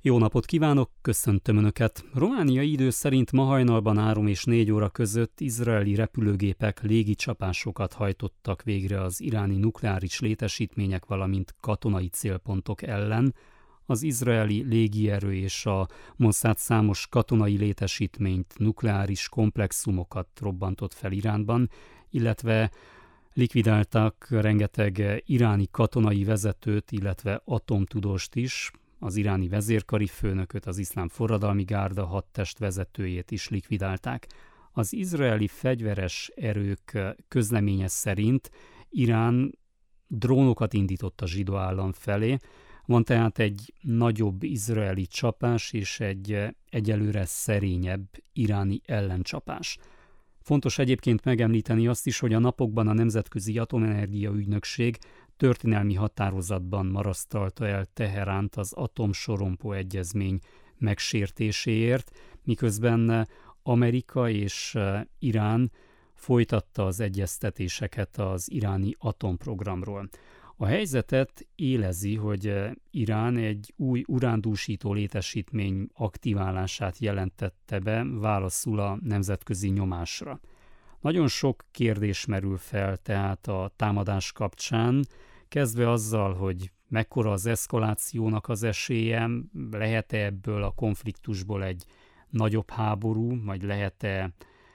Jó napot kívánok, köszöntöm Önöket! Romániai idő szerint ma hajnalban 3 és 4 óra között izraeli repülőgépek légicsapásokat hajtottak végre az iráni nukleáris létesítmények, valamint katonai célpontok ellen. Az izraeli légierő és a Mossad számos katonai létesítményt, nukleáris komplexumokat robbantott fel Iránban, illetve likvidáltak rengeteg iráni katonai vezetőt, illetve atomtudóst is. Az iráni vezérkari főnököt, az iszlám forradalmi gárda hadtest vezetőjét is likvidálták. Az izraeli fegyveres erők közleménye szerint Irán drónokat indított a zsidó állam felé. Van tehát egy nagyobb izraeli csapás és egy egyelőre szerényebb iráni ellencsapás. Fontos egyébként megemlíteni azt is, hogy a napokban a Nemzetközi Atomenergia Ügynökség történelmi határozatban marasztalta el Teheránt az atomsorompó egyezmény megsértéséért, miközben Amerika és Irán folytatta az egyeztetéseket az iráni atomprogramról. A helyzetet élezi, hogy Irán egy új urándúsító létesítmény aktiválását jelentette be válaszul a nemzetközi nyomásra. Nagyon sok kérdés merül fel tehát a támadás kapcsán, kezdve azzal, hogy mekkora az eszkalációnak az esélye, lehet-e ebből a konfliktusból egy nagyobb háború, vagy lehet-e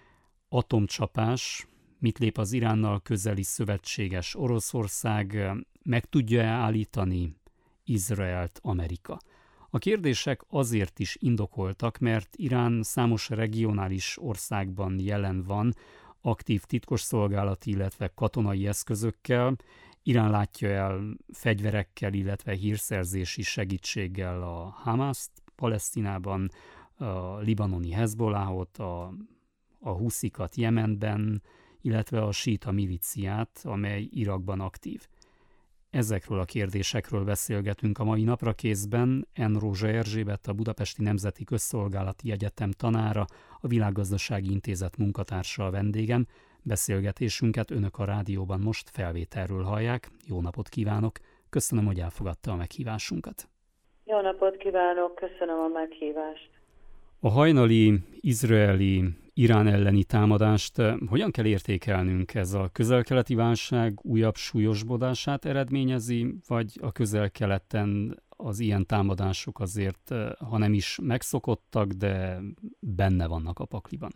atomcsapás, mit lép az Iránnal közeli szövetséges Oroszország, meg tudja-e állítani Izraelt Amerika. A kérdések azért is indokoltak, mert Irán számos regionális országban jelen van, aktív titkosszolgálati, illetve katonai eszközökkel. Irán látja el fegyverekkel, illetve hírszerzési segítséggel a Hamaszt Palesztinában, a libanoni Hezbollahot, a huszikat Jemenben, illetve a síta milíciát, amely Irakban aktív. Ezekről a kérdésekről beszélgetünk a mai naprakészben. N. Rózsa Erzsébet, a Budapesti Nemzeti Közszolgálati Egyetem tanára, a Világgazdasági Intézet munkatársa a vendégem. Beszélgetésünket Önök a rádióban most felvételről hallják. Jó napot kívánok! Köszönöm, hogy elfogadta a meghívásunkat. Jó napot kívánok! Köszönöm a meghívást! A hajnali izraeli Irán elleni támadást hogyan kell értékelnünk? Ez a közel-keleti válság újabb súlyosbodását eredményezi, vagy a közel-keleten az ilyen támadások azért, ha nem is megszokottak, de benne vannak a pakliban?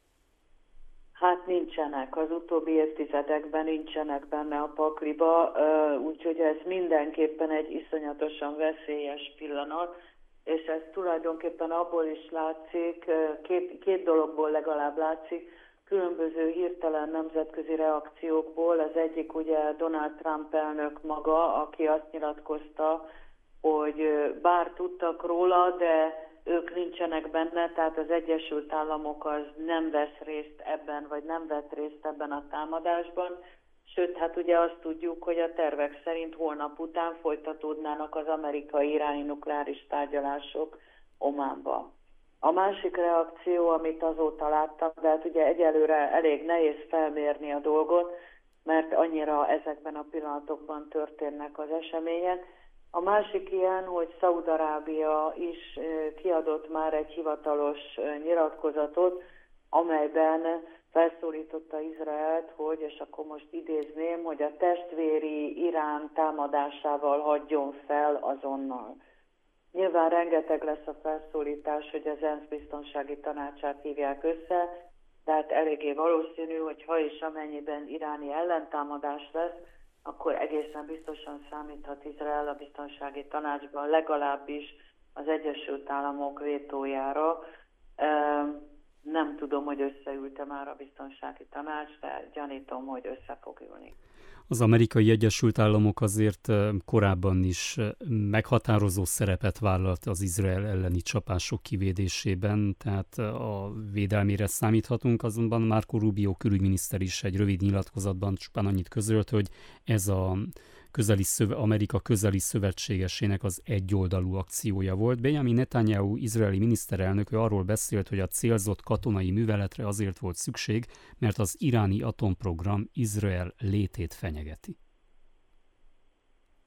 Hát nincsenek, az utóbbi évtizedekben nincsenek benne a pakliba, úgyhogy ez mindenképpen egy iszonyatosan veszélyes pillanat, és ez tulajdonképpen abból is látszik, két dologból legalább látszik, különböző hirtelen nemzetközi reakciókból. Az egyik ugye Donald Trump elnök maga, aki azt nyilatkozta, hogy bár tudtak róla, de ők nincsenek benne, tehát az Egyesült Államok az nem vesz részt ebben, vagy nem vett részt ebben a támadásban. Sőt, hát ugye azt tudjuk, hogy a tervek szerint holnap után folytatódnának az amerikai-iráni nukleáris tárgyalások Ománban. A másik reakció, amit azóta láttam, de hát ugye egyelőre elég nehéz felmérni a dolgot, mert annyira ezekben a pillanatokban történnek az események. A másik ilyen, hogy Szaúd-Arábia is kiadott már egy hivatalos nyilatkozatot, amelyben felszólította Izraelt, hogy, és akkor most idézném, hogy a testvéri Irán támadásával hagyjon fel azonnal. Nyilván rengeteg lesz a felszólítás, hogy az ENSZ biztonsági tanácsát hívják össze, tehát eléggé valószínű, hogy ha és amennyiben iráni ellentámadás lesz, akkor egészen biztosan számíthat Izrael a biztonsági tanácsban legalábbis az Egyesült Államok vétójára. Nem tudom, hogy összeült-e már a biztonsági tanács, de gyanítom, hogy össze fog ülni. Az Amerikai Egyesült Államok azért korábban is meghatározó szerepet vállalt az Izrael elleni csapások kivédésében, tehát a védelmére számíthatunk, azonban Marco Rubio külügyminiszter is egy rövid nyilatkozatban csupán annyit közölt, hogy ez a Amerika közeli szövetségesének az egyoldalú akciója volt. Benjamin Netanyahu izraeli miniszterelnök arról beszélt, hogy a célzott katonai műveletre azért volt szükség, mert az iráni atomprogram Izrael létét fenyegeti.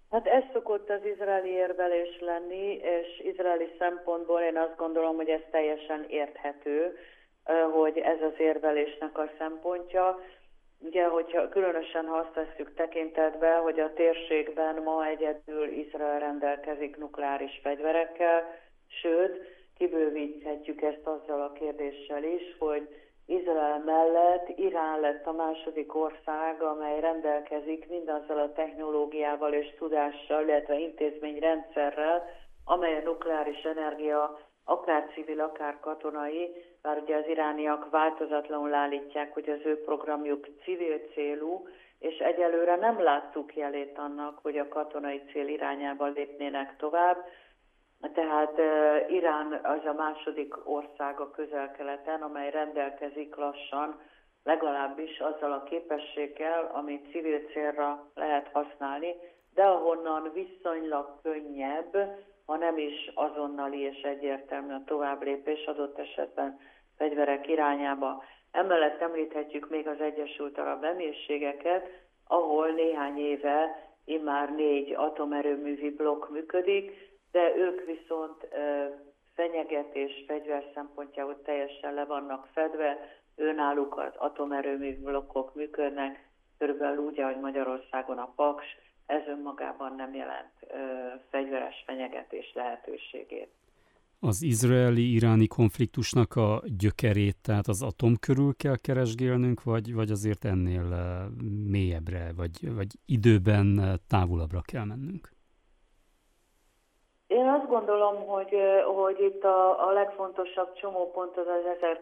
Hát ez szokott az izraeli érvelés lenni, és izraeli szempontból én azt gondolom, hogy ez teljesen érthető, hogy ez az érvelésnek a szempontja. Ugye, hogyha különösen ha azt vesszük tekintetbe, hogy a térségben ma egyedül Izrael rendelkezik nukleáris fegyverekkel, sőt, kibővíthetjük ezt azzal a kérdéssel is, hogy Izrael mellett Irán lett a második ország, amely rendelkezik mindazzal a technológiával és tudással, illetve intézményrendszerrel, amely a nukleáris energia akár civil, akár katonai, bár ugye az irániak változatlanul állítják, hogy az ő programjuk civil célú, és egyelőre nem láttuk jelét annak, hogy a katonai cél irányába lépnének tovább. Tehát Irán az a második ország a Közel-Keleten, amely rendelkezik lassan legalábbis azzal a képességgel, amit civil célra lehet használni, de ahonnan viszonylag könnyebb, ha nem is azonnali és egyértelmű a továbblépés adott esetben fegyverek irányába. Emellett említhetjük még az Egyesült Arab Emírségeket, ahol néhány éve immár 4 atomerőművi blokk működik, de ők viszont fenyegetés, fegyver szempontjából teljesen le vannak fedve, őnáluk az atomerőmű blokkok működnek, körülbelül úgy, ahogy Magyarországon a Paks, ez önmagában nem jelent fegyveres fenyegetés lehetőségét. Az izraeli-iráni konfliktusnak a gyökerét, tehát az atom körül kell keresgélnünk, vagy azért ennél mélyebbre, vagy időben távolabbra kell mennünk? Én azt gondolom, hogy itt a legfontosabb csomópont az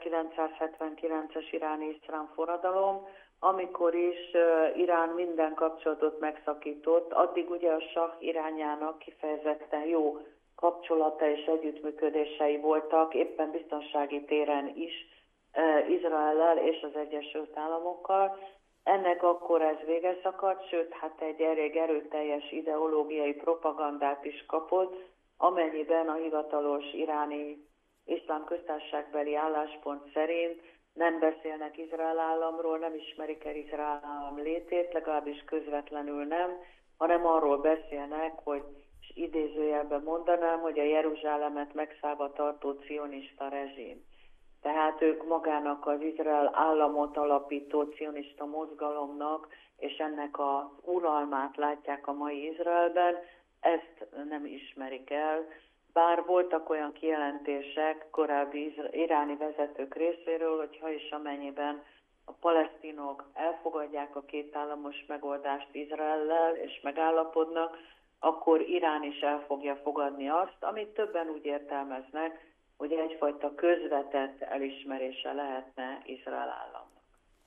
1979-es iráni-iszlám forradalom, amikor is Irán minden kapcsolatot megszakított. Addig ugye a sah irányának kifejezetten jó kapcsolata és együttműködései voltak, éppen biztonsági téren is Izraellel és az Egyesült Államokkal. Ennek akkor ez vége szakadt, sőt, hát egy elég erőteljes ideológiai propagandát is kapott, amennyiben a hivatalos iráni iszlám köztársaságbeli álláspont szerint nem beszélnek Izrael államról, nem ismerik el Izrael állam létét, legalábbis közvetlenül nem, hanem arról beszélnek, hogy idézőjelben mondanám, hogy a Jeruzsálemet megszállva tartó cionista rezsim. Tehát ők magának az Izrael államot alapító cionista mozgalomnak, és ennek az uralmát látják a mai Izraelben, ezt nem ismerik el, bár voltak olyan kijelentések korábbi iráni vezetők részéről, hogy ha és amennyiben a palesztinok elfogadják a kétállamos megoldást Izraellel és megállapodnak, akkor Irán is el fogja fogadni azt, amit többen úgy értelmeznek, hogy egyfajta közvetett elismerése lehetne Izrael államnak.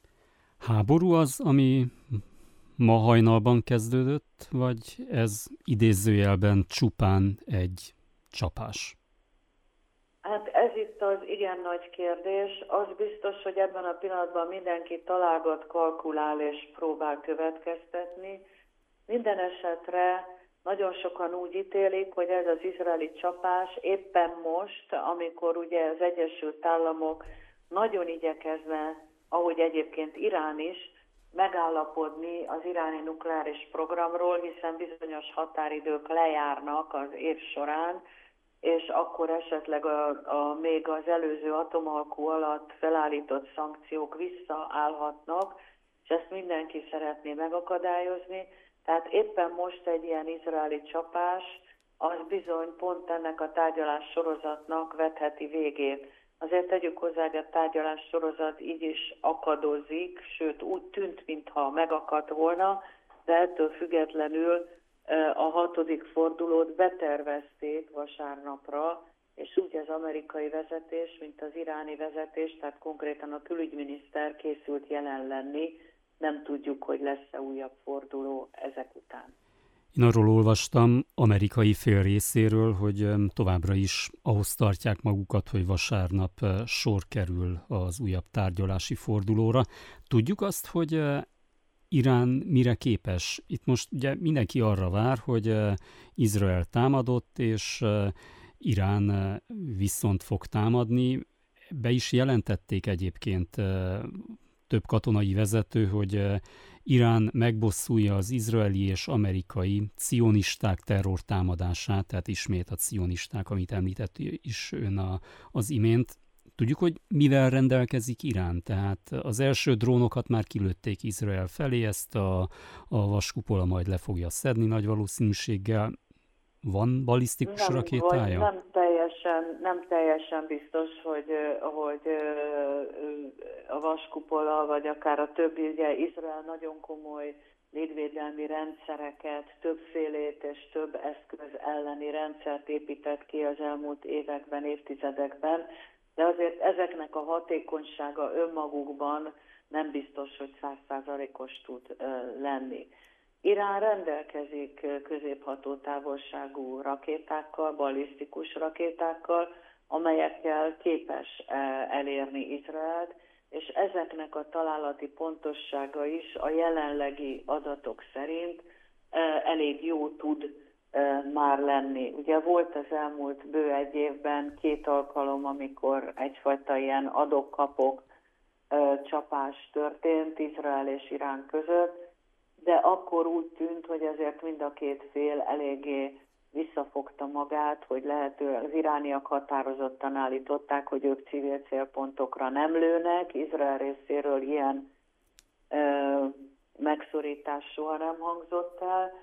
Háború az, ami ma hajnalban kezdődött, vagy ez idézőjelben csupán egy csapás? Hát ez itt az igen nagy kérdés. Az biztos, hogy ebben a pillanatban mindenki találgat, kalkulál és próbál következtetni. Minden esetre nagyon sokan úgy ítélik, hogy ez az izraeli csapás éppen most, amikor ugye az Egyesült Államok nagyon igyekezne, ahogy egyébként Irán is, megállapodni az iráni nukleáris programról, hiszen bizonyos határidők lejárnak az év során, és akkor esetleg még az előző atomalkú alatt felállított szankciók visszaállhatnak, és ezt mindenki szeretné megakadályozni. Tehát éppen most egy ilyen izraeli csapás, az bizony pont ennek a tárgyalás sorozatnak vetheti végét. Azért tegyük hozzá, hogy a tárgyalás sorozat így is akadozik, sőt úgy tűnt, mintha megakadt volna, de ettől függetlenül a 6. fordulót betervezték vasárnapra, és úgy az amerikai vezetés, mint az iráni vezetés, tehát konkrétan a külügyminiszter készült jelen lenni, nem tudjuk, hogy lesz-e újabb forduló ezek után. Én arról olvastam amerikai fél részéről, hogy továbbra is ahhoz tartják magukat, hogy vasárnap sor kerül az újabb tárgyalási fordulóra. Tudjuk azt, hogy Irán mire képes? Itt most ugye mindenki arra vár, hogy Izrael támadott, és Irán viszont fog támadni. Be is jelentették egyébként több katonai vezető, hogy Irán megbosszulja az izraeli és amerikai cionisták terrortámadását, tehát ismét a cionisták, amit említett is ön az imént. Tudjuk, hogy mivel rendelkezik Irán? Tehát az első drónokat már kilőtték Izrael felé, ezt a vaskupola majd le fogja szedni nagy valószínűséggel. Van balisztikus rakétája? Nem teljesen biztos, hogy a vaskupola, vagy akár a többi, ugye Izrael nagyon komoly légvédelmi rendszereket, többfélét és több eszköz elleni rendszert épített ki az elmúlt években, évtizedekben, de azért ezeknek a hatékonysága önmagukban nem biztos, hogy 100%-os tud lenni. Irán rendelkezik középhatótávolságú rakétákkal, ballisztikus rakétákkal, amelyekkel képes elérni Izraelt, és ezeknek a találati pontossága is a jelenlegi adatok szerint elég jó tud már lenni. Ugye volt az elmúlt bő egy évben 2 alkalom, amikor egyfajta ilyen adok-kapok csapás történt Izrael és Irán között, de akkor úgy tűnt, hogy azért mind a két fél eléggé visszafogta magát, hogy az irániak határozottan állították, hogy ők civil célpontokra nem lőnek. Izrael részéről ilyen megszorítás soha nem hangzott el,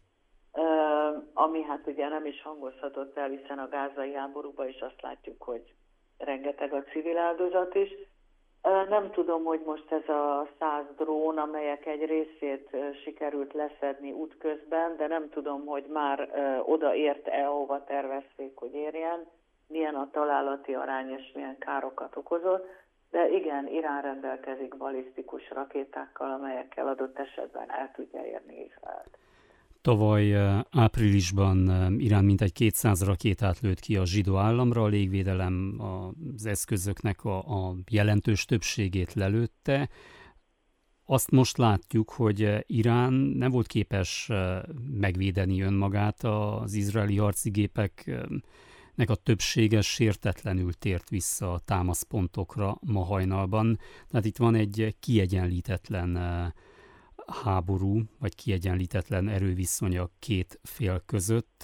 ami hát ugye nem is hangozhatott el, hiszen a gázai háborúban is azt látjuk, hogy rengeteg a civil áldozat is. Nem tudom, hogy most ez a 100 drón, amelyek egy részét sikerült leszedni útközben, de nem tudom, hogy már odaért-e, ahova tervezték, hogy érjen, milyen a találati arány és milyen károkat okozott. De igen, Irán rendelkezik balisztikus rakétákkal, amelyekkel adott esetben el tudja érni Izraelt. Tavaly áprilisban Irán mintegy 200 rakétát lőtt ki a zsidó államra, a légvédelem az eszközöknek a jelentős többségét lelőtte. Azt most látjuk, hogy Irán nem volt képes megvédeni önmagát, az izraeli harci gépeknek a többsége sértetlenül tért vissza a támaszpontokra ma hajnalban. Tehát itt van egy kiegyenlítetlen háború, vagy kiegyenlítetlen erőviszony a két fél között.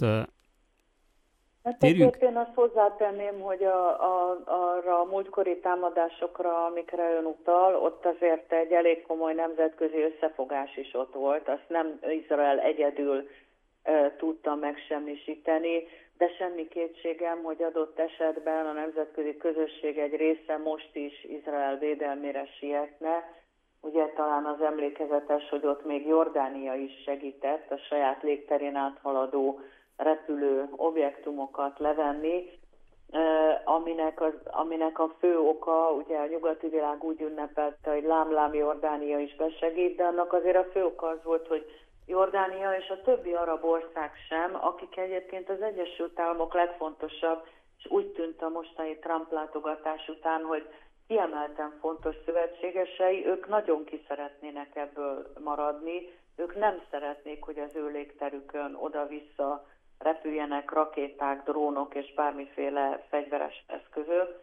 Hát ezért én azt hozzátenném, hogy arra a múltkori támadásokra, amikre ön utal, ott azért egy elég komoly nemzetközi összefogás is ott volt. Azt nem Izrael egyedül tudta megsemmisíteni, de semmi kétségem, hogy adott esetben a nemzetközi közösség egy része most is Izrael védelmére sietne. Ugye talán az emlékezetes, hogy ott még Jordánia is segített a saját légterén áthaladó repülő objektumokat levenni, aminek a fő oka, ugye a nyugati világ úgy ünnepelte, hogy lám-lám Jordánia is besegít, de annak azért a fő oka az volt, hogy Jordánia és a többi arab ország sem, akik egyébként az Egyesült Államok legfontosabb, és úgy tűnt a mostani Trump látogatás után, hogy kiemelten fontos szövetségesei, ők nagyon ki szeretnének ebből maradni, ők nem szeretnék, hogy az ő légterükön oda-vissza repüljenek rakéták, drónok és bármiféle fegyveres eszközök.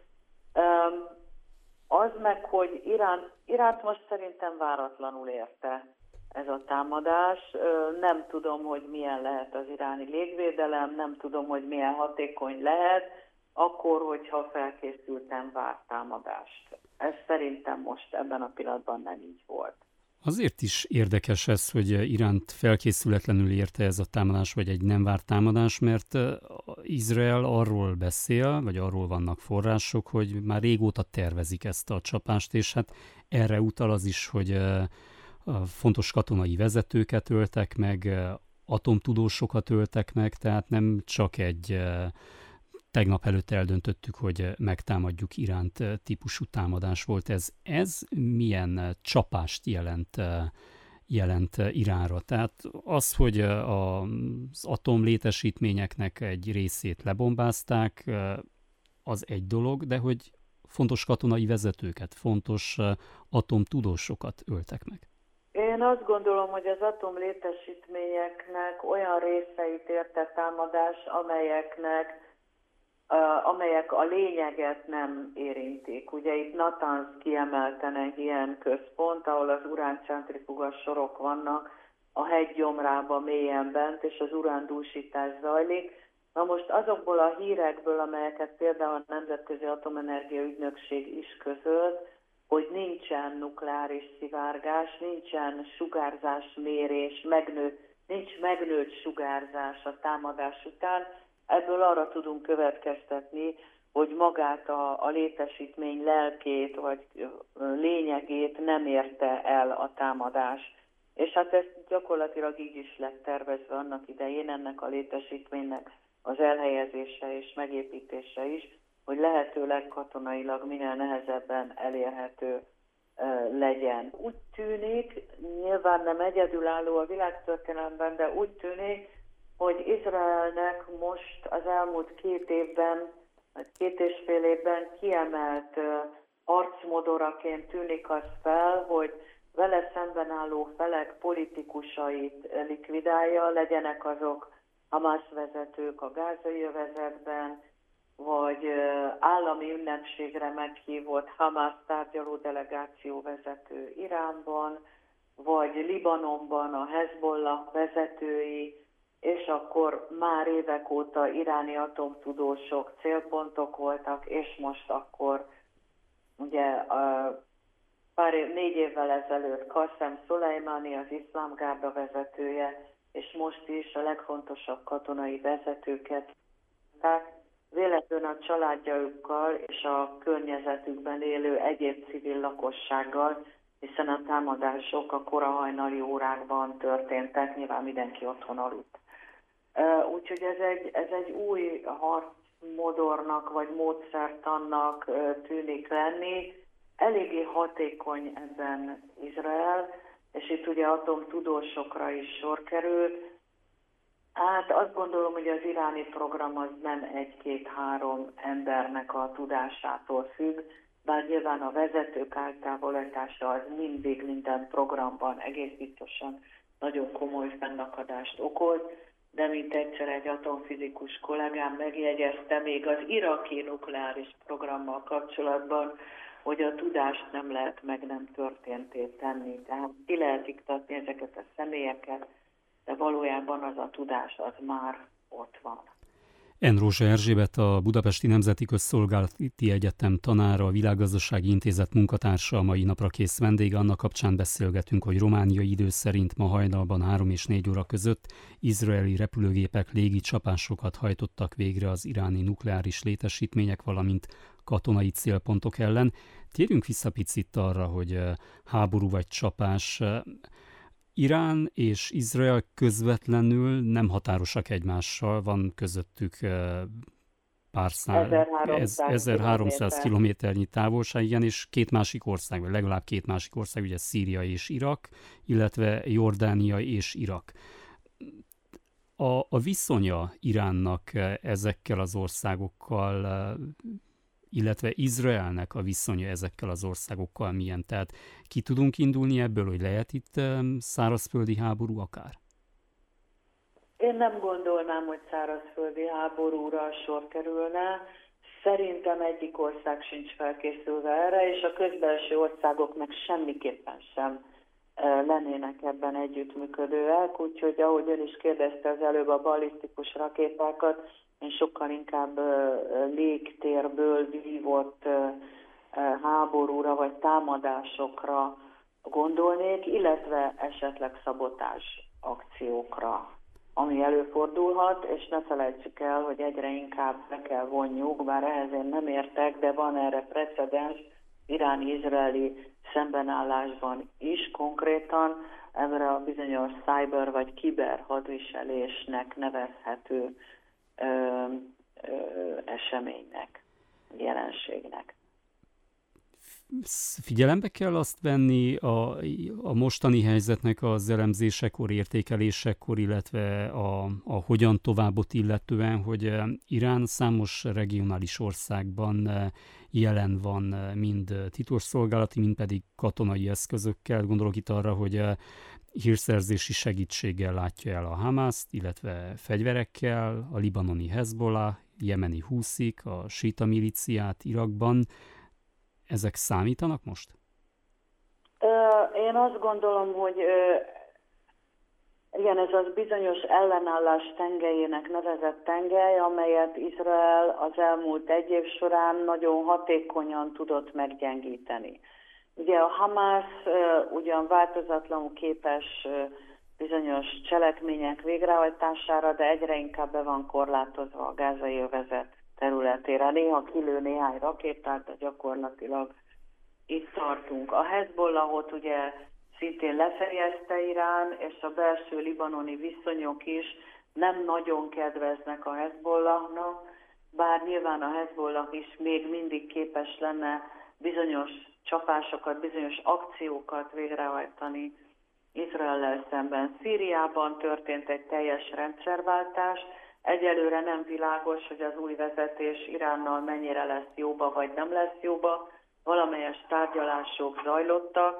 Az meg, hogy Iránt most szerintem váratlanul érte ez a támadás. Nem tudom, hogy milyen lehet az iráni légvédelem, nem tudom, hogy milyen hatékony lehet, akkor, hogyha felkészülten várt támadást. Ez szerintem most ebben a pillanatban nem így volt. Azért is érdekes ez, hogy Iránt felkészületlenül érte ez a támadás, vagy egy nem várt támadás, mert Izrael arról beszél, vagy arról vannak források, hogy már régóta tervezik ezt a csapást, és hát erre utal az is, hogy fontos katonai vezetőket öltek meg, atomtudósokat öltek meg, tehát nem csak egy tegnap előtt eldöntöttük, hogy megtámadjuk Iránt típusú támadás volt ez. Ez milyen csapást jelent Iránra? Tehát az, hogy az atomlétesítményeknek egy részét lebombázták, az egy dolog, de hogy fontos katonai vezetőket, fontos atomtudósokat öltek meg. Én azt gondolom, hogy az atomlétesítményeknek olyan részeit érte támadás, amelyeknek amelyek a lényeget nem érintik. Ugye itt Natanz kiemelten egy ilyen központ, ahol az uráncentrifugas sorok vannak, a hegy gyomrában mélyen bent, és az urándúsítás zajlik. Na most azokból a hírekből, amelyeket például a Nemzetközi Atomenergia Ügynökség is közölt, hogy nincsen nukleáris szivárgás, nincsen sugárzásmérés, nincs megnőtt sugárzás a támadás után, ebből arra tudunk következtetni, hogy magát a létesítmény lelkét vagy lényegét nem érte el a támadás. És hát ez gyakorlatilag így is lett tervezve annak idején ennek a létesítménynek az elhelyezése és megépítése is, hogy lehetőleg katonailag minél nehezebben elérhető legyen. Úgy tűnik, nyilván nem egyedülálló a világtörténelemben, de úgy tűnik, hogy Izraelnek most az elmúlt 2 évben, vagy 2,5 évben kiemelt arcmodoraként tűnik az fel, hogy vele szemben álló felek politikusait likvidálja, legyenek azok Hamas vezetők a gázai övezetben, vagy állami ünnepségre meghívott Hamas tárgyaló delegáció vezető Iránban, vagy Libanonban a Hezbollah vezetői, és akkor már évek óta iráni atomtudósok célpontok voltak, és most akkor ugye 4 évvel ezelőtt Qasem Szulejmani, az Iszlám Gárda vezetője, és most is a legfontosabb katonai vezetőket véletlenül a családjaukkal és a környezetükben élő egyéb civil lakossággal, hiszen a támadások a kora hajnali órákban történtek, nyilván mindenki otthon aludt. Úgyhogy ez egy új harcmodornak vagy módszertannak tűnik lenni. Eléggé hatékony ebben Izrael, és itt ugye atomtudósokra is sor került. Hát azt gondolom, hogy az iráni program az nem 1-2-3 embernek a tudásától függ, bár nyilván a vezetők eltávolítása az mindig minden programban egész biztosan nagyon komoly fennakadást okoz, de mint egyszer egy atomfizikus kollégám megjegyezte még az iraki nukleáris programmal kapcsolatban, hogy a tudást nem lehet meg nem történté tenni. Tehát ki lehet iktatni ezeket a személyeket, de valójában az a tudás az már ott van. Enrózsa Erzsébet, a Budapesti Nemzeti Közszolgálati Egyetem tanára, a Világgazdasági Intézet munkatársa, a mai napra kész vendége. Annak kapcsán beszélgetünk, hogy romániai idő szerint ma hajnalban 3 és 4 óra között izraeli repülőgépek légi csapásokat hajtottak végre az iráni nukleáris létesítmények, valamint katonai célpontok ellen. Térjünk vissza picit arra, hogy háború vagy csapás. Irán és Izrael közvetlenül nem határosak egymással, van közöttük 1300 kilométernyi távolság, igen, és 2 másik ország, vagy legalább 2 másik ország, ugye Szíria és Irak, illetve Jordánia és Irak. A viszonya Iránnak ezekkel az országokkal, illetve Izraelnek a viszonya ezekkel az országokkal milyen? Tehát ki tudunk indulni ebből, hogy lehet itt szárazföldi háború akár? Én nem gondolnám, hogy szárazföldi háborúra sor kerülne. Szerintem egyik ország sincs felkészülve erre, és a közbelső országok meg semmiképpen sem lennének ebben együttműködőek. Úgyhogy ahogy ön is kérdezte az előbb a ballisztikus rakétákat, én sokkal inkább légtérből vívott háborúra vagy támadásokra gondolnék, illetve esetleg szabotás akciókra, ami előfordulhat, és ne felejtsük el, hogy egyre inkább be kell vonjuk, bár ehhez én nem értek, de van erre precedens iráni-izraeli szembenállásban is konkrétan, erre a bizonyos cyber vagy kiber hadviselésnek nevezhető eseménynek, jelenségnek. Figyelembe kell azt venni a mostani helyzetnek az elemzésekor, értékelésekor, illetve a hogyan továbbot illetően, hogy Irán számos regionális országban jelen van mind titkosszolgálati, mind pedig katonai eszközökkel. Gondolok itt arra, hogy hírszerzési segítséggel látja el a Hamaszt, illetve fegyverekkel, a libanoni Hezbollah, jemeni húszik, a síta milíciát Irakban. Ezek számítanak most? Én azt gondolom, hogy igen, ez az bizonyos ellenállás tengelyének nevezett tengely, amelyet Izrael az elmúlt egy év során nagyon hatékonyan tudott meggyengíteni. Ugye a Hamász ugyan változatlanul képes bizonyos cselekmények végrehajtására, de egyre inkább be van korlátozva a gázai övezet területére. Néha kilő néhány rakétát, de gyakorlatilag itt tartunk. A Hezbollahot ugye szintén lefejezte Irán, és a belső libanoni viszonyok is nem nagyon kedveznek a Hezbollahnak, bár nyilván a Hezbollah is még mindig képes lenne bizonyos csapásokat, bizonyos akciókat végrehajtani Izraellel szemben. Szíriában történt egy teljes rendszerváltás, egyelőre nem világos, hogy az új vezetés Iránnal mennyire lesz jóba, vagy nem lesz jóba. Valamelyes tárgyalások zajlottak.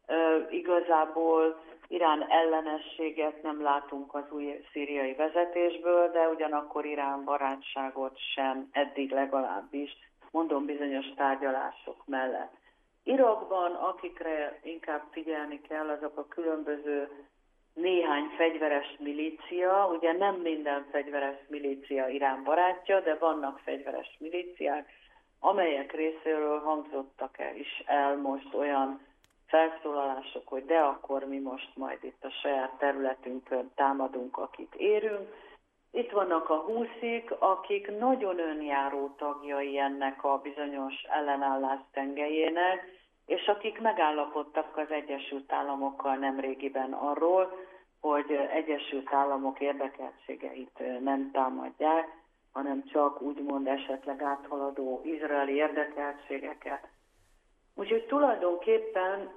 Igazából Irán ellenességet nem látunk az új szíriai vezetésből, de ugyanakkor Irán barátságot sem, eddig legalábbis, mondom bizonyos tárgyalások mellett. Irakban, akikre inkább figyelni kell, azok a különböző néhány fegyveres milícia, ugye nem minden fegyveres milícia Irán barátja, de vannak fegyveres milíciák, amelyek részéről hangzottak el most olyan felszólalások, hogy de akkor mi most majd itt a saját területünkön támadunk, akit érünk. Itt vannak a húszik, akik nagyon önjáró tagjai ennek a bizonyos ellenállás tengelyének, és akik megállapodtak az Egyesült Államokkal nemrégiben arról, hogy Egyesült Államok érdekeltségeit nem támadják, hanem csak úgymond esetleg áthaladó izraeli érdekeltségeket. Úgyhogy tulajdonképpen,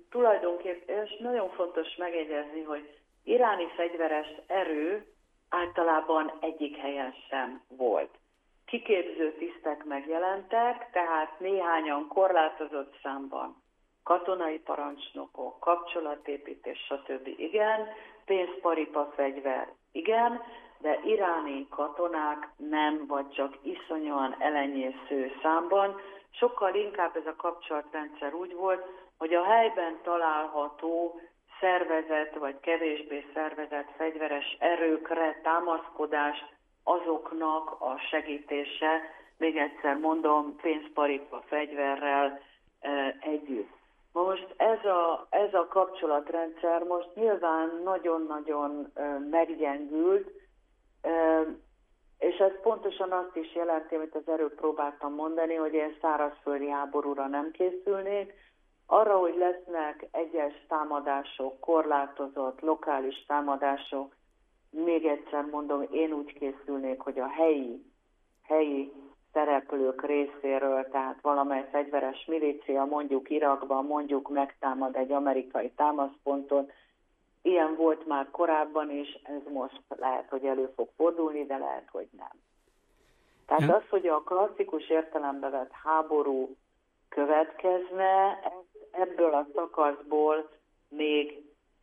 és nagyon fontos megjegyezni, hogy iráni fegyveres erő általában egyik helyen sem volt. Kiképző tisztek megjelentek, tehát néhányan korlátozott számban katonai parancsnokok, kapcsolatépítés, stb. Igen, pénzparipa fegyver, igen, de iráni katonák nem, vagy csak iszonyúan elenyésző számban. Sokkal inkább ez a kapcsolatrendszer úgy volt, hogy a helyben található szervezett vagy kevésbé szervezett fegyveres erőkre támaszkodás, azoknak a segítése, még egyszer mondom, pénzparipa fegyverrel együtt. Most ez a kapcsolatrendszer most nyilván nagyon-nagyon meggyengült, és ez pontosan azt is jelenti, amit az előbb próbáltam mondani, hogy én szárazföldi háborúra nem készülnék. Arra, hogy lesznek egyes támadások, korlátozott, lokális támadások, még egyszer mondom, én úgy készülnék, hogy a helyi szereplők részéről, tehát valamely fegyveres milícia, mondjuk Irakban, mondjuk megtámad egy amerikai támaszpontot. Ilyen volt már korábban is, ez most lehet, hogy elő fog fordulni, de lehet, hogy nem. Tehát az, hogy a klasszikus értelembe vett háború következne, ebből a szakaszból még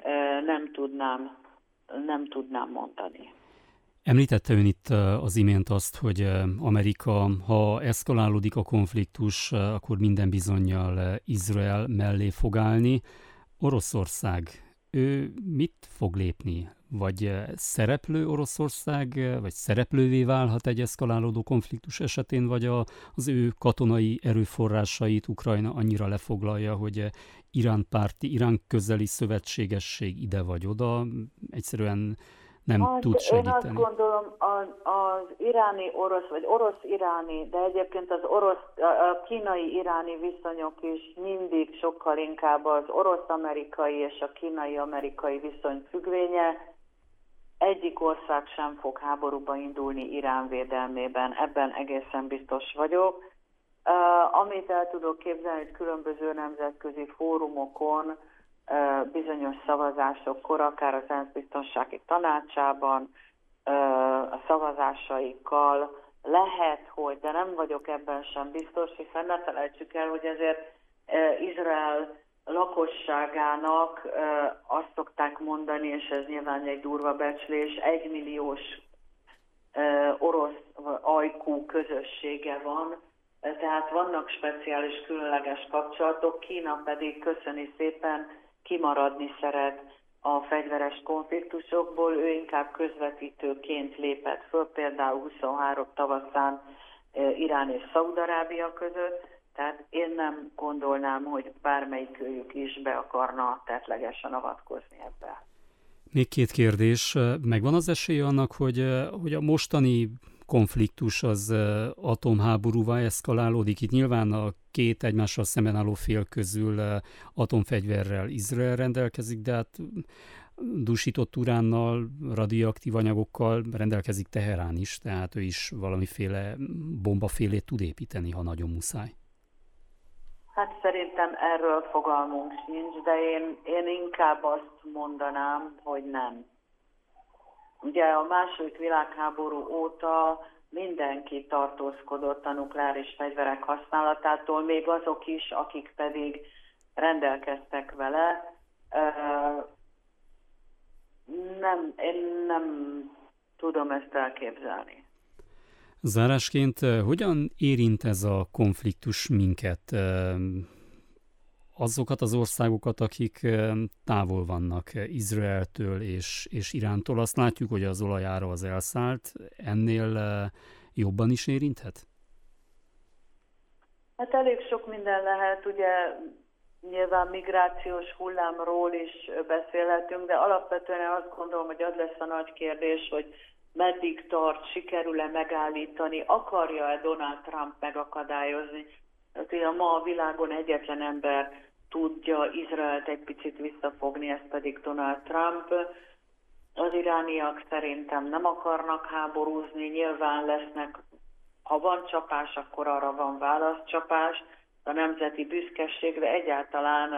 nem tudnám mondani. Említette ön itt az imént azt, hogy Amerika, ha eszkalálódik a konfliktus, akkor minden bizonnyal Izrael mellé fog állni. Oroszország, ő mit fog lépni? Vagy szereplő Oroszország, vagy szereplővé válhat egy eszkalálódó konfliktus esetén, vagy az ő katonai erőforrásait Ukrajna annyira lefoglalja, hogy Irán párti, Irán közeli szövetségesség ide vagy oda egyszerűen nem tud segíteni. Én azt gondolom, az iráni-orosz, vagy orosz-iráni, de egyébként az a kínai-iráni viszonyok is mindig sokkal inkább az orosz-amerikai és a kínai-amerikai viszony függvénye. Egyik ország sem fog háborúba indulni Irán védelmében, ebben egészen biztos vagyok. Amit el tudok képzelni, hogy különböző nemzetközi fórumokon, bizonyos szavazásokkor, akár az ENSZ biztonsági tanácsában, a szavazásaikkal lehet, hogy, de nem vagyok ebben sem biztos, hiszen ne felejtsük el, hogy ezért Izrael lakosságának azt szokták mondani, és ez nyilván egy durva becslés, 1 milliós orosz ajkú közössége van, tehát vannak speciális, különleges kapcsolatok, Kína pedig köszöni szépen kimaradni szeret a fegyveres konfliktusokból, ő inkább közvetítőként lépett föl, például 23 tavaszán Irán és Szaúd-Arábia között, tehát én nem gondolnám, hogy bármelyikőjük is be akarna tettlegesen avatkozni ebbe. Még két kérdés. Megvan az esélye annak, hogy a mostani konfliktus az atomháborúvá eszkalálódik? Itt nyilván a két egymással szemben álló fél közül atomfegyverrel Izrael rendelkezik, de hát dúsított uránnal, radioaktív anyagokkal rendelkezik Teherán is, tehát ő is valamiféle bombafélét tud építeni, ha nagyon muszáj. Hát szerintem erről fogalmunk sincs, de én inkább azt mondanám, hogy nem. Ugye a II. Világháború óta mindenki tartózkodott a nukleáris fegyverek használatától, még azok is, akik pedig rendelkeztek vele. Én nem tudom ezt elképzelni. Zárásként hogyan érint ez a konfliktus minket? Azokat az országokat, akik távol vannak Izraeltől és Irántól, azt látjuk, hogy az olajára az elszállt, ennél jobban is érinthet? Hát elég sok minden lehet, ugye nyilván migrációs hullámról is beszélhetünk, de alapvetően azt gondolom, hogy az lesz a nagy kérdés, hogy meddig tart, sikerül-e megállítani, akarja-e Donald Trump megakadályozni. Tehát ma a világon egyetlen ember tudja Izraelt egy picit visszafogni, ez pedig Donald Trump. Az irániak szerintem nem akarnak háborúzni, nyilván lesznek, ha van csapás, akkor arra van válaszcsapás, a nemzeti büszkeségre egyáltalán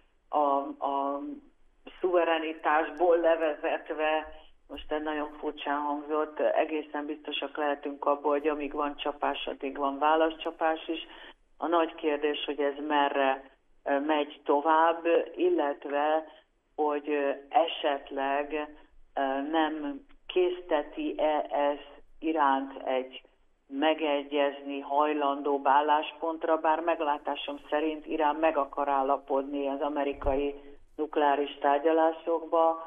a szuverenitásból levezetve, most egy nagyon furcsán hangzott, egészen biztosak lehetünk abból, hogy amíg van csapás, addig van válaszcsapás is. A nagy kérdés, hogy ez merre megy tovább, illetve, hogy esetleg nem készteti-e ez Iránt egy megegyezni hajlandóbb álláspontra, bár meglátásom szerint Irán meg akar állapodni az amerikai nukleáris tárgyalásokba,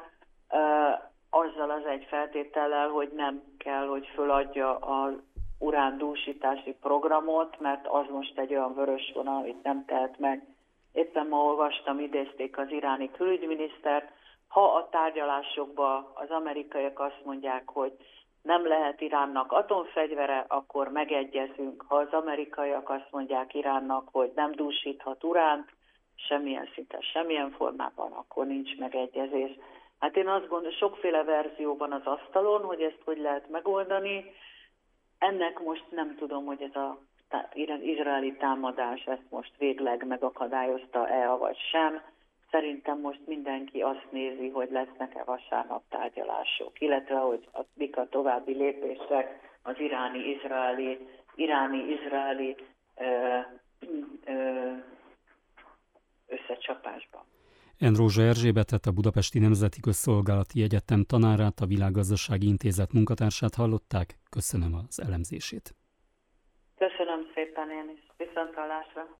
azzal az egy feltétellel, hogy nem kell, hogy föladja az urándúsítási programot, mert az most egy olyan vörös vonal, amit nem tehet meg. Éppen ma olvastam, idézték az iráni külügyminisztert, ha a tárgyalásokban az amerikaiak azt mondják, hogy nem lehet Iránnak atomfegyvere, akkor megegyezünk. Ha az amerikaiak azt mondják Iránnak, hogy nem dúsíthat uránt, semmilyen szinten, semmilyen formában, akkor nincs megegyezés. Hát én azt gondolom, sokféle verzió van az asztalon, hogy ezt hogy lehet megoldani. Ennek most nem tudom, hogy ez az izraeli támadás ezt most végleg megakadályozta-e, vagy sem. Szerintem most mindenki azt nézi, hogy lesznek-e vasárnap tárgyalások, illetve hogy mik a további lépések az iráni-izraeli összecsapásban. Endrózsa Erzsébetet, a Budapesti Nemzeti Közszolgálati Egyetem tanárát, a Világgazdasági Intézet munkatársát hallották. Köszönöm az elemzését. Köszönöm szépen én is. Viszonthallásra.